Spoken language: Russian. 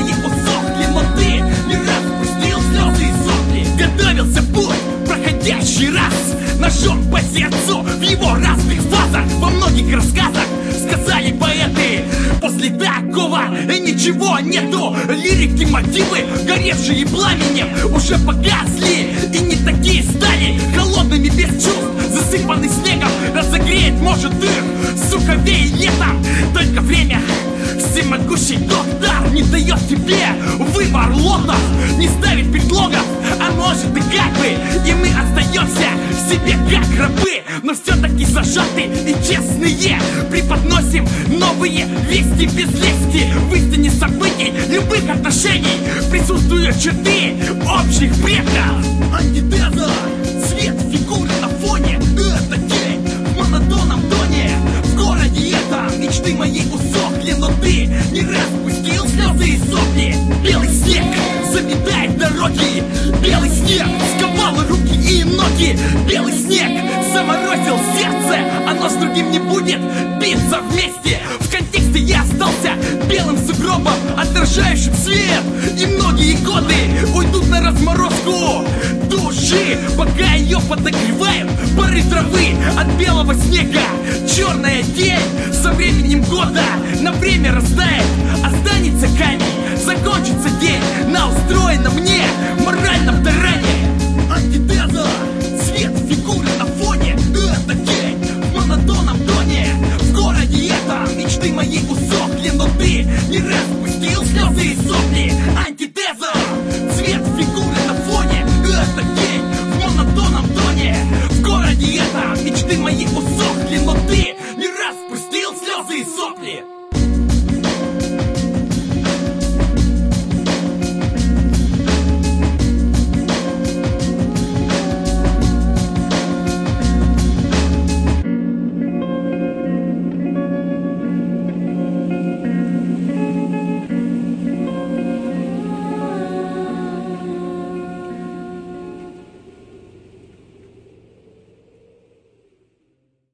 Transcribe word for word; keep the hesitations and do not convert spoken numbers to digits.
мои усохли, но ты не раз пустил слезы и сопли. Готовился путь, проходящий раз, ножом по сердцу в его разных фазах. Во многих рассказах сказали поэты, после такого ничего нету. Лирики, мотивы, горевшие пламенем, уже погасли и не такие стали холодными, без чувств, засыпанный снегом. Разогреет, может, их, сука, веет летом. Только время, всемогущий доктор, не дает тебе выбор лотов, не ставит предлогов, а может и как бы. И мы остаемся в себе как рабы, но все-таки зажаты и честные. Преподносим новые вести без лести. В истине событий любых отношений присутствуют черты общих предков. Антитеза, цвет фигуры на фоне, это тень в монотонном тоне. В городе этом мечты мои усохли, но ты не раз пустил слезы и сопли. Белый снег заметает дороги, белый снег сковал руки и ноги. Белый снег заморозил сердце, оно с другим не будет биться вместе. В контексте я остался белым сугробом, отражающим свет. И многие годы уйдут на разморозку души, пока ее подогревают пары травы от белого снега. Черная тень со временем года на время растает, останется камень, закончится день на устроенном мне моральном таране. Антитеза, цвет фигуры на фоне, это тень в монотонном тоне. В городе этом мечты мои усохли, но ты не раз пустил слезы и сопли. Антитеза, цвет фигуры на фоне, это тень в монотонном тоне. В городе этом мечты мои усохли, но ты не раз пустил слезы и сопли.